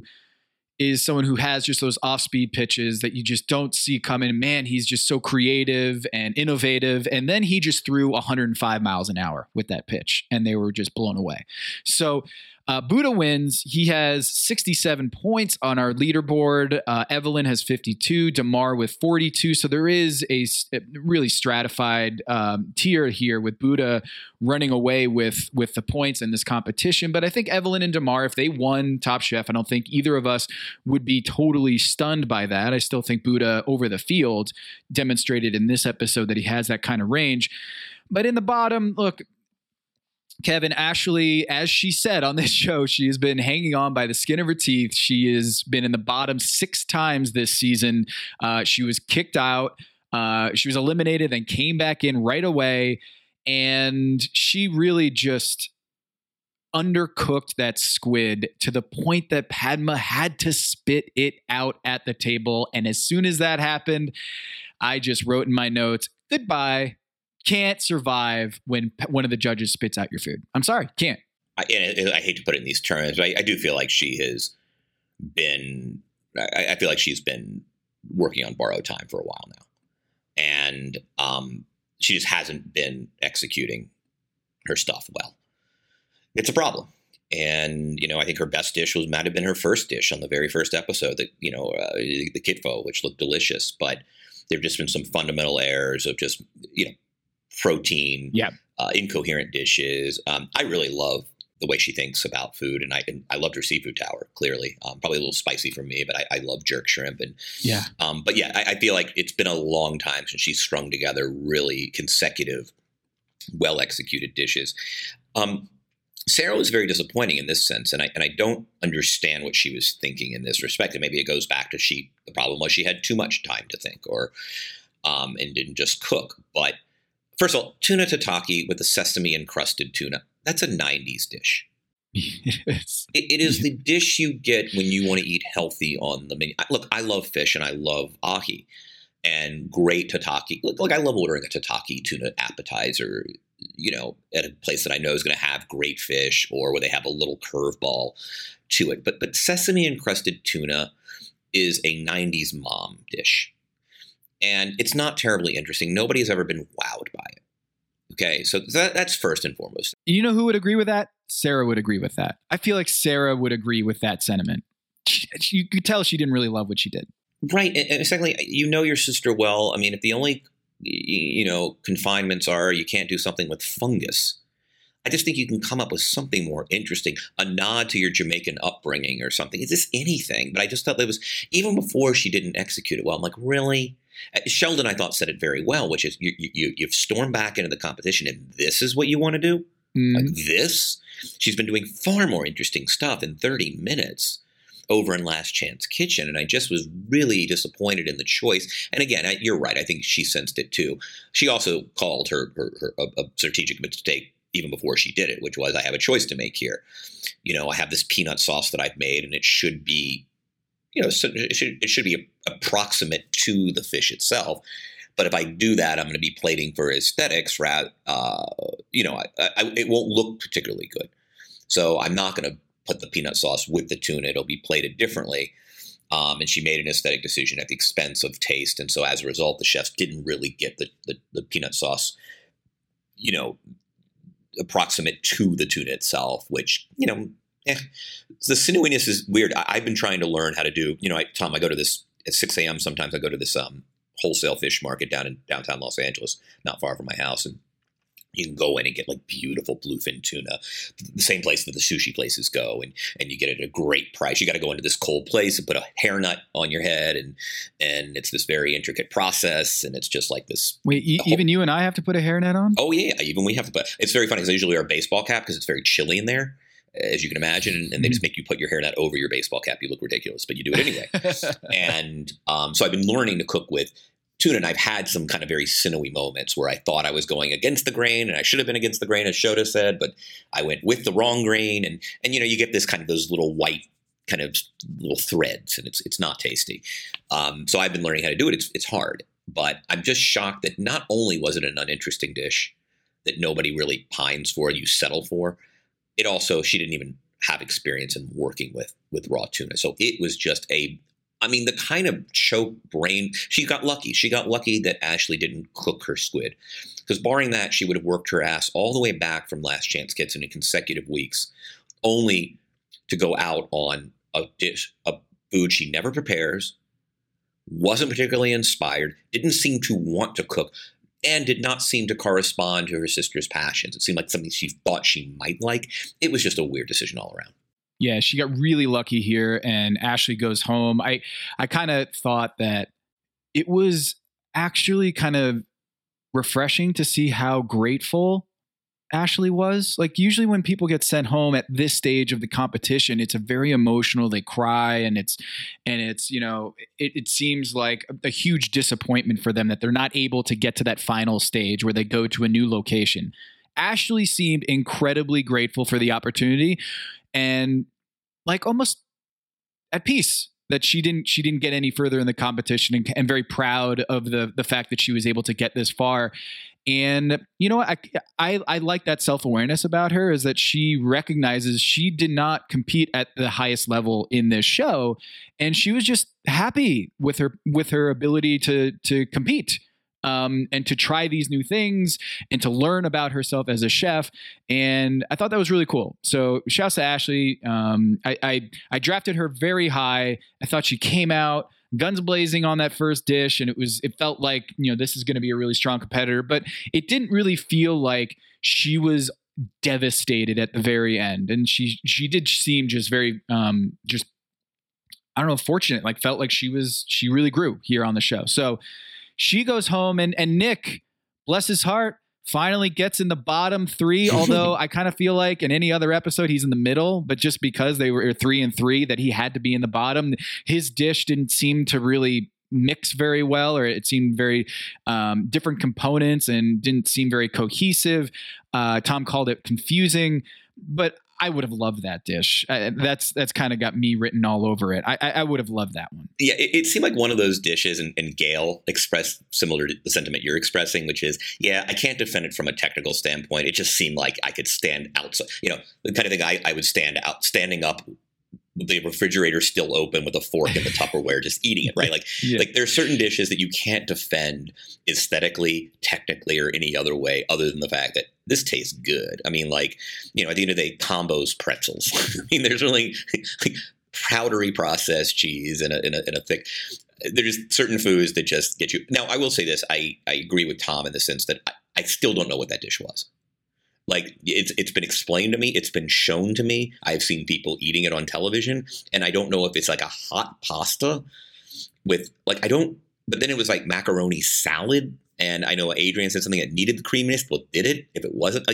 has just those off-speed pitches that you just don't see coming. Man, he's just so creative and innovative. And then he just threw 105 miles an hour with that pitch, and they were just blown away. So Buddha wins. He has 67 points on our leaderboard. Evelyn has 52, DeMar with 42. So there is a really stratified tier here with Buddha running away with the points in this competition. But I think Evelyn and DeMar, if they won Top Chef, I don't think either of us would be totally stunned by that. I still think Buddha over the field demonstrated in this episode that he has that kind of range. But in the bottom, look, Kevin, Ashley, as she said on this show, she has been hanging on by the skin of her teeth. She has been in the bottom 6 times this season. She was kicked out. She was eliminated and came back in right away. And she really just undercooked that squid to the point that Padma had to spit it out at the table. And as soon as that happened, I just wrote in my notes, goodbye. Can't survive when one of the judges spits out your food. I'm sorry, can't. I hate to put it in these terms, but I do feel like she has been, I feel like she's been working on borrowed time for a while now. And she just hasn't been executing her stuff well. It's a problem. And, I think her best dish might have been her first dish on the very first episode, the kitpho, which looked delicious. But there have just been some fundamental errors of just, protein, incoherent dishes. I really love the way she thinks about food, and I loved her seafood tower. Clearly, probably a little spicy for me, but I love jerk shrimp. And I feel like it's been a long time since she's strung together really consecutive, well executed dishes. Sarah was very disappointing in this sense, and I don't understand what she was thinking in this respect. And maybe it goes back to the problem was she had too much time to think, and didn't just cook, but. First of all, tuna tataki with the sesame encrusted tuna. That's a 90s dish. It is the dish you get when you want to eat healthy on the menu. Look, I love fish and I love ahi and great tataki. Look, I love ordering a tataki tuna appetizer, at a place that I know is going to have great fish or where they have a little curveball to it. But sesame encrusted tuna is a 90s mom dish. And it's not terribly interesting. Nobody has ever been wowed by it. Okay, so that's first and foremost. You know who would agree with that? Sarah would agree with that. I feel like Sarah would agree with that sentiment. You could tell she didn't really love what she did. Right. And secondly, your sister well. I mean, if the only, confinements are you can't do something with fungus, I just think you can come up with something more interesting, a nod to your Jamaican upbringing or something. It's just anything. But I just thought that was, even before she didn't execute it well, I'm like, really? Sheldon, I thought, said it very well, which is you've stormed back into the competition and this is what you want to do? Mm-hmm. Like this? She's been doing far more interesting stuff in 30 minutes over in Last Chance Kitchen. And I just was really disappointed in the choice. And again, you're right. I think she sensed it too. She also called her a strategic mistake even before she did it, which was, I have a choice to make here. I have this peanut sauce that I've made and it should be, it should be approximate to the fish itself. But if I do that, I'm going to be plating for aesthetics. It won't look particularly good. So I'm not going to put the peanut sauce with the tuna. It'll be plated differently. And she made an aesthetic decision at the expense of taste. And so as a result, the chefs didn't really get the peanut sauce, approximate to the tuna itself, which, the sinewyiness is weird. I've been trying to learn how to do, Tom, I go to this at 6 a.m. Sometimes I go to this wholesale fish market down in downtown Los Angeles, not far from my house. And You can go in and get like beautiful bluefin tuna, the same place that the sushi places go, and you get it at a great price. You got to go into this cold place and put a hairnet on your head, and it's this very intricate process, and it's just like this. Wait, even you and I have to put a hairnet on? Oh yeah, even we have to put. It's very funny because I usually wear a baseball cap because it's very chilly in there, as you can imagine, and they just make you put your hairnet over your baseball cap. You look ridiculous, but you do it anyway. And so I've been learning to cook with tuna, and I've had some kind of very sinewy moments where I thought I was going against the grain, and I should have been against the grain, as Shota said, but I went with the wrong grain, and you get this kind of those little white kind of little threads, and it's not tasty. So I've been learning how to do it. It's hard, but I'm just shocked that not only was it an uninteresting dish that nobody really pines for, you settle for, it also, she didn't even have experience in working with raw tuna. So it was just the kind of choke brain, she got lucky. She got lucky that Ashley didn't cook her squid. Because barring that, she would have worked her ass all the way back from Last Chance Kitchen in consecutive weeks, only to go out on a dish, a food she never prepares, wasn't particularly inspired, didn't seem to want to cook, and did not seem to correspond to her sister's passions. It seemed like something she thought she might like. It was just a weird decision all around. Yeah, she got really lucky here, and Ashley goes home. I kind of thought that it was actually kind of refreshing to see how grateful Ashley was. Like, usually when people get sent home at this stage of the competition, it's a very emotional, they cry, and it's it seems like a huge disappointment for them that they're not able to get to that final stage where they go to a new location. Ashley seemed incredibly grateful for the opportunity, and like almost at peace that she didn't get any further in the competition, and very proud of the fact that she was able to get this far. And you know what? I like that self-awareness about her, is that she recognizes she did not compete at the highest level in this show, and she was just happy with her ability to compete. And to try these new things and to learn about herself as a chef. And I thought that was really cool. So shouts to Ashley. I drafted her very high. I thought she came out guns blazing on that first dish, and it felt like, this is going to be a really strong competitor, but it didn't really feel like she was devastated at the very end. And she did seem just very, I don't know, fortunate, like felt like she really grew here on the show. So she goes home, and Nick, bless his heart, finally gets in the bottom three. Although I kind of feel like in any other episode, he's in the middle, but just because they were 3-3, that he had to be in the bottom. His dish didn't seem to really mix very well, or it seemed very different components and didn't seem very cohesive. Tom called it confusing, but I would have loved that dish. That's kind of got me written all over it. I would have loved that one. Yeah, it seemed like one of those dishes, and Gail expressed similar to the sentiment you're expressing, which is, yeah, I can't defend it from a technical standpoint. It just seemed like I could stand outside, the kind of thing I would standing up, the refrigerator still open with a fork in the Tupperware, just eating it, right? Like, like there are certain dishes that you can't defend aesthetically, technically, or any other way other than the fact that this tastes good. I mean, like, at the end of the day, Combo's pretzels. I mean, there's really like powdery processed cheese in a thick. There's certain foods that just get you. Now, I will say this: I agree with Tom in the sense that I still don't know what that dish was. Like, it's been explained to me. It's been shown to me. I've seen people eating it on television, and I don't know if it's like a hot pasta with but then it was like macaroni salad. And I know Adrian said something that needed the creaminess. Well, did it? If it wasn't,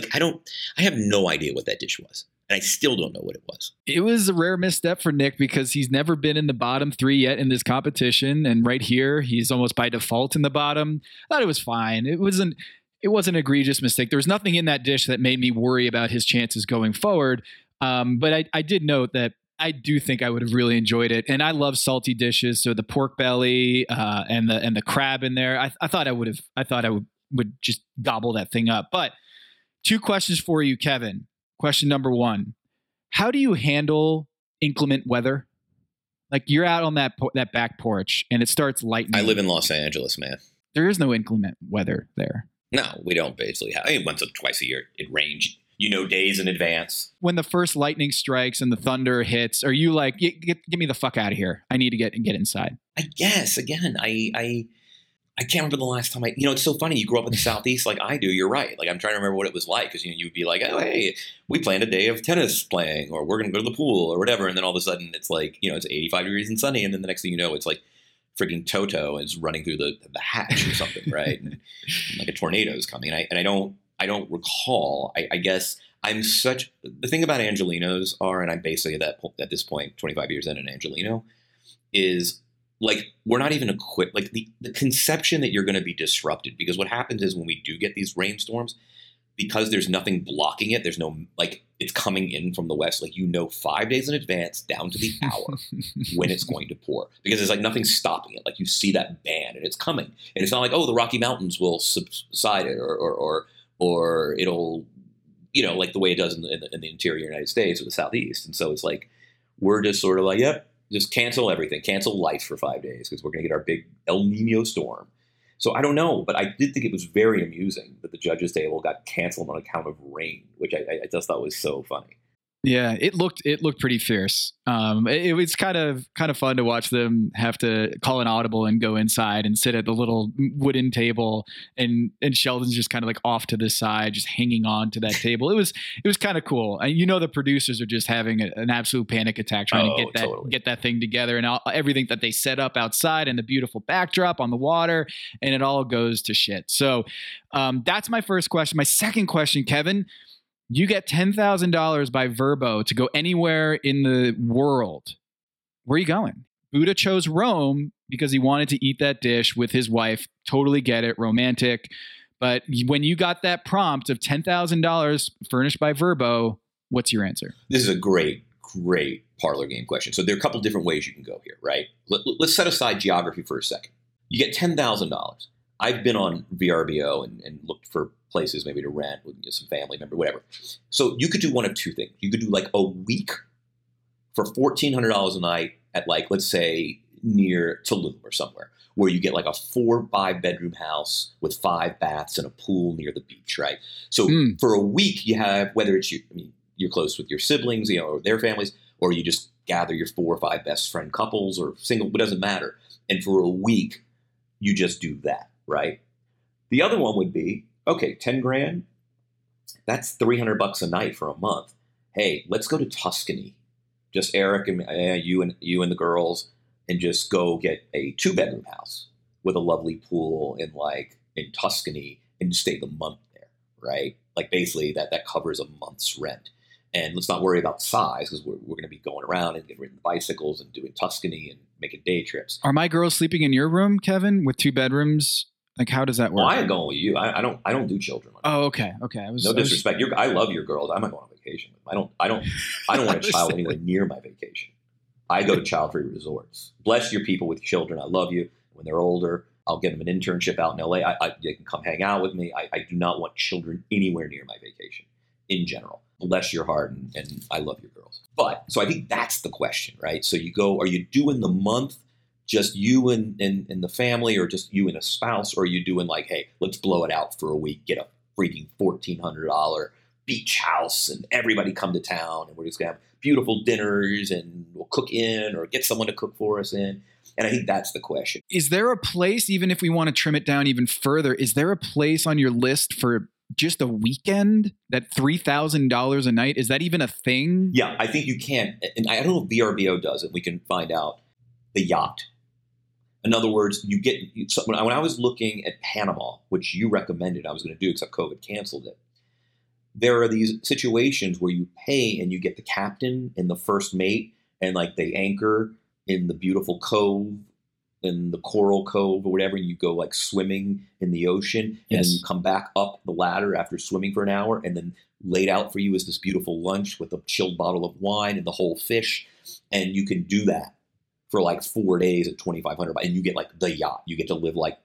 I have no idea what that dish was. And I still don't know what it was. It was a rare misstep for Nick, because he's never been in the bottom three yet in this competition. And right here, he's almost by default in the bottom. I thought it was fine. It was an egregious mistake. There was nothing in that dish that made me worry about his chances going forward. But I did note that I do think I would have really enjoyed it. And I love salty dishes. So the pork belly and the crab in there, I thought I would just gobble that thing up. But 2 questions for you, Kevin. Question number 1, how do you handle inclement weather? Like, you're out on that back porch and it starts lightning. I live in Los Angeles, man. There is no inclement weather there. No, we don't basically have. Once or twice a year it rains. Days in advance. When the first lightning strikes and the thunder hits, are you like, get me the fuck out of here? I need to get inside. I guess, again, I I can't remember the last time it's so funny. You grew up in the Southeast like I do. You're right. Like I'm trying to remember what it was like because you'd be like, oh, hey, we planned a day of tennis playing or we're going to go to the pool or whatever. And then all of a sudden it's like, it's 85 degrees and sunny. And then the next thing you know, it's like freaking Toto is running through the hatch or something, right? And like a tornado is coming. And I don't recall. I guess the thing about Angelenos and I'm basically at this point, 25 years in an Angeleno, is like we're not even equipped. Like the conception that you're going to be disrupted, because what happens is when we do get these rainstorms, because there's nothing blocking it, there's no it's coming in from the west, 5 days in advance down to the hour when it's going to pour, because there's like nothing stopping it. Like you see that band and it's coming, and it's not like, oh, the Rocky Mountains will subside it or it'll like the way it does in the interior United States or the Southeast. And so it's like we're just sort of like, yep, just cancel everything, cancel life for 5 days because we're going to get our big El Nino storm. So I don't know, but I did think it was very amusing that the judges' table got canceled on account of rain, which I just thought was so funny. Yeah, it looked pretty fierce. It was kind of fun to watch them have to call an audible and go inside and sit at the little wooden table, and Sheldon's just kind of like off to the side, just hanging on to that table. It was kind of cool. The producers are just having an absolute panic attack trying to get that thing together, and everything that they set up outside and the beautiful backdrop on the water, and it all goes to shit. So that's my first question. My second question, Kevin. You get $10,000 by Vrbo to go anywhere in the world. Where are you going? Buddha chose Rome because he wanted to eat that dish with his wife. Totally get it. Romantic. But when you got that prompt of $10,000 furnished by Vrbo, what's your answer? This is a great parlor game question. So there are a couple different ways you can go here, right? Let's set aside geography for a second. You get $10,000. I've been on VRBO and looked for places maybe to rent with some family member, whatever. So you could do one of two things. You could do like a week for $1,400 a night at let's say near Tulum or somewhere, where you get like a 4 or 5 bedroom house with 5 baths and a pool near the beach, right? So for a week you have, whether it's you're close with your siblings, or their families, or you just gather your 4 or 5 best friend couples or single, it doesn't matter. And for a week you just do that, right? The other one would be, okay, 10 grand, that's $300 a night for a month. Hey, let's go to Tuscany. Just Eric and you and the girls, and just go get a 2-bedroom house with a lovely pool in Tuscany and stay the month there, right? Like basically that covers a month's rent. And let's not worry about size because we're going to be going around and getting ridden bicycles and doing Tuscany and making day trips. Are my girls sleeping in your room, Kevin, with 2 bedrooms? Like, how does that work? Well, I am going with you. I don't do children. Oh, okay. No disrespect. I love your girls. I'm not going on vacation. I don't want a child anywhere near my vacation. I go to child-free resorts. Bless your people with children. I love you. When they're older, I'll get them an internship out in LA. They can come hang out with me. I do not want children anywhere near my vacation in general. Bless your heart, and I love your girls. But so I think that's the question, right? So you go, are you doing the month just you and the family, or just you and a spouse, or are you doing like, hey, let's blow it out for a week, get a freaking $1,400 beach house, and everybody come to town, and we're just gonna have beautiful dinners, and we'll cook in, or get someone to cook for us in. And I think that's the question. Is there a place, even if we want to trim it down even further, is there a place on your list for just a weekend, that $3,000 a night? Is that even a thing? Yeah, I think you can. And I don't know if VRBO does it. We can find out. The yacht. In other words, when I was looking at Panama, which you recommended I was going to do, except COVID canceled it, there are these situations where you pay and you get the captain and the first mate, and like they anchor in the beautiful cove, in the coral cove or whatever, and you go like swimming in the ocean, and then you come back up the ladder after swimming for an hour, and then laid out for you is this beautiful lunch with a chilled bottle of wine and the whole fish, and you can do that for like 4 days at $2,500, and you get like the yacht. You get to live like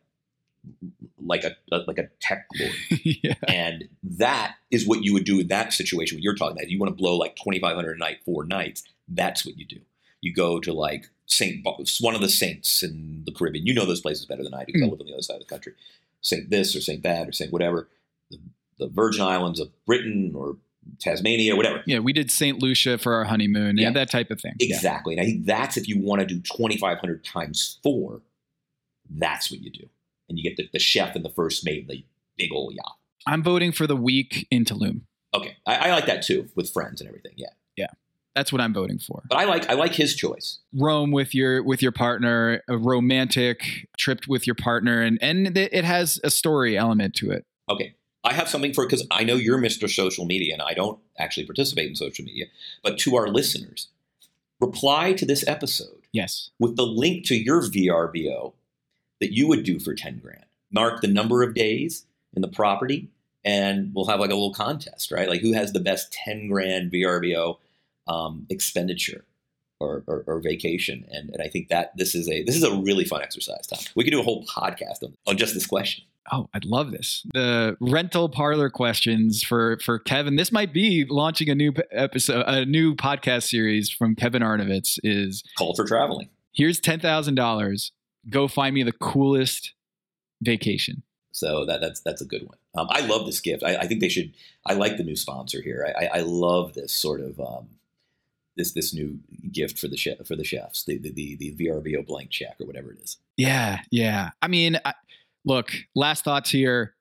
a tech lord. Yeah. And that is what you would do in that situation when you're talking about. You want to blow like $2,500 a night, 4 nights. That's what you do. You go to like one of the saints in the Caribbean. You know those places better than I do because I live on the other side of the country. Saint this or Saint that or Saint whatever. The Virgin Islands of Britain or Tasmania, whatever. Yeah, we did St. Lucia for our honeymoon. Yeah, that type of thing. Exactly. And I think that's if you want to do 2,500 times 4, that's what you do. and you get the chef and the first mate in the big old yacht. I'm voting for the week in Tulum. Okay, I like that too, with friends and everything. Yeah. That's what I'm voting for. But I like his choice. Rome with your partner, a romantic trip with your partner, and it has a story element to it. Okay. I have something because I know you're Mr. Social Media, and I don't actually participate in social media, but to our listeners, reply to this episode. Yes. With the link to your VRBO that you would do for 10 grand. Mark the number of days in the property, and we'll have like a little contest, right? Like who has the best 10 grand VRBO expenditure or vacation. And I think that this is a really fun exercise, Tom. We could do a whole podcast on just this question. Oh, I'd love this. The rental parlor questions for Kevin. This might be launching a new episode, a new podcast series from Kevin Arnovitz is Call for Traveling. Here's $10,000. Go find me the coolest vacation. So that's a good one. I love this gift. I think they should. I like the new sponsor here. I love this sort of this new gift for the chefs. The VRBO blank check or whatever it is. Yeah. I mean, look. Last thoughts here.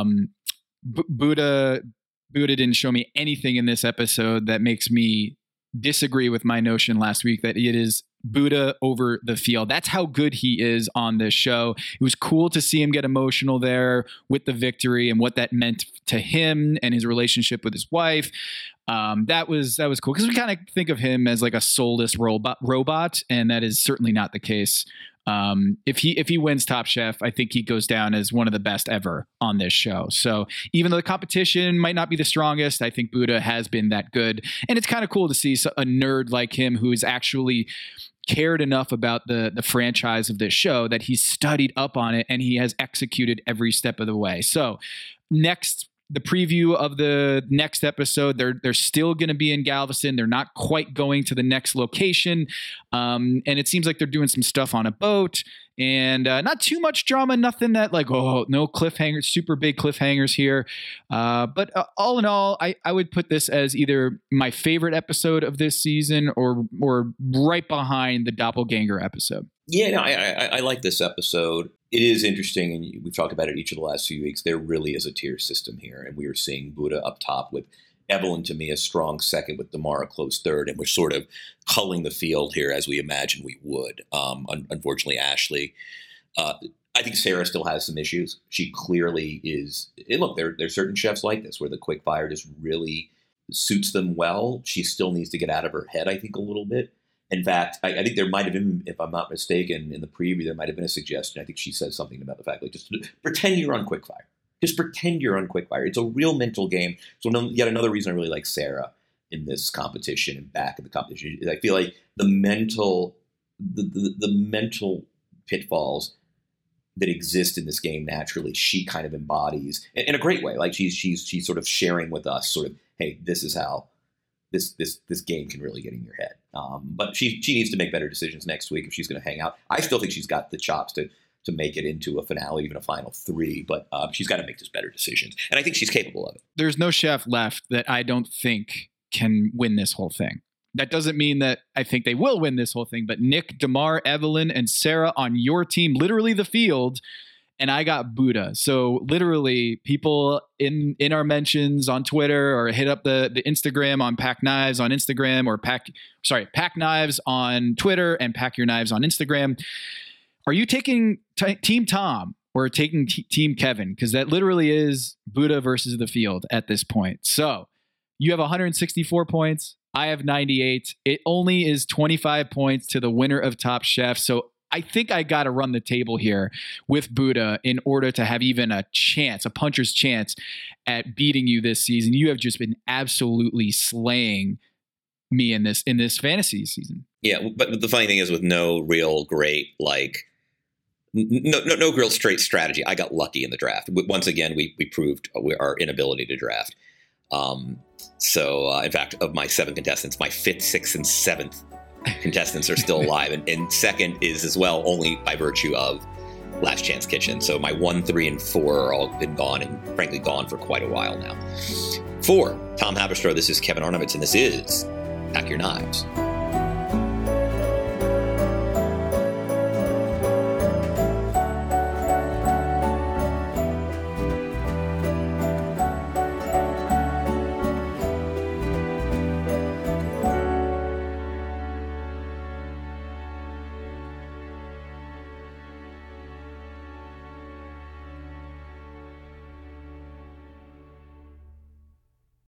Buddha didn't show me anything in this episode that makes me disagree with my notion last week that it is Buddha over the field. That's how good he is on this show. It was cool to see him get emotional there with the victory and what that meant to him and his relationship with his wife. That was cool because we kind of think of him as like a soulless robot, and that is certainly not the case. If he wins Top Chef, I think he goes down as one of the best ever on this show. So even though the competition might not be the strongest, I think Buddha has been that good. And it's kind of cool to see a nerd like him who is actually cared enough about the franchise of this show that he's studied up on it and he has executed every step of the way. So the preview of the next episode, they're still going to be in Galveston. They're not quite going to the next location. And it seems like they're doing some stuff on a boat and not too much drama, nothing that like, oh, no cliffhangers, super big cliffhangers here. But all in all, I would put this as either my favorite episode of this season or right behind the Doppelganger episode. Yeah, no, I like this episode. It is interesting, and we've talked about it each of the last few weeks. There really is a tier system here, and we are seeing Buddha up top with Evelyn, to me, a strong second, with Damar a close third, and we're sort of culling the field here as we imagine we would. Unfortunately, Ashley, I think Sarah still has some issues. She clearly is. And look, there's certain chefs like this where the quick fire just really suits them well. She still needs to get out of her head, I think, a little bit. In fact, I think there might have been, if I'm not mistaken, in the preview, there might have been a suggestion. I think she said something about the fact, like, just pretend you're on quickfire. Just pretend you're on quickfire. It's a real mental game. So yet another reason I really like Sarah in this competition and back in the competition is I feel like the mental pitfalls that exist in this game naturally, she kind of embodies in a great way. Like she's sort of sharing with us, sort of, hey, this is how this game can really get in your head. But she needs to make better decisions next week if she's going to hang out. I still think she's got the chops to make it into a finale, even a final three, but she's got to make just better decisions. And I think she's capable of it. There's no chef left that I don't think can win this whole thing. That doesn't mean that I think they will win this whole thing, but Nick, Damar, Evelyn, and Sarah on your team, literally the field, and I got Buddha. So literally people in our mentions on Twitter or hit up the Instagram on Pack Knives on Instagram or Pack Knives on Twitter and Pack Your Knives on Instagram. Are you taking Team Tom or taking Team Kevin? Because that literally is Buddha versus the field at this point. So you have 164 points. I have 98. It only is 25 points to the winner of Top Chef. So I think I got to run the table here with Buddha in order to have even a chance, a puncher's chance at beating you this season. You have just been absolutely slaying me in this fantasy season. Yeah, but the funny thing is with no real great, like, no real straight strategy, I got lucky in the draft. Once again, we proved our inability to draft. So in fact, of my 7 contestants, my 5th, 6th, and 7th contestants are still alive, and second is as well only by virtue of Last Chance Kitchen. So my 1, 3, and 4 are all been gone, and frankly gone for quite a while now. For Tom Haberstroh, this is Kevin Arnovitz, and this is Pack Your Knives.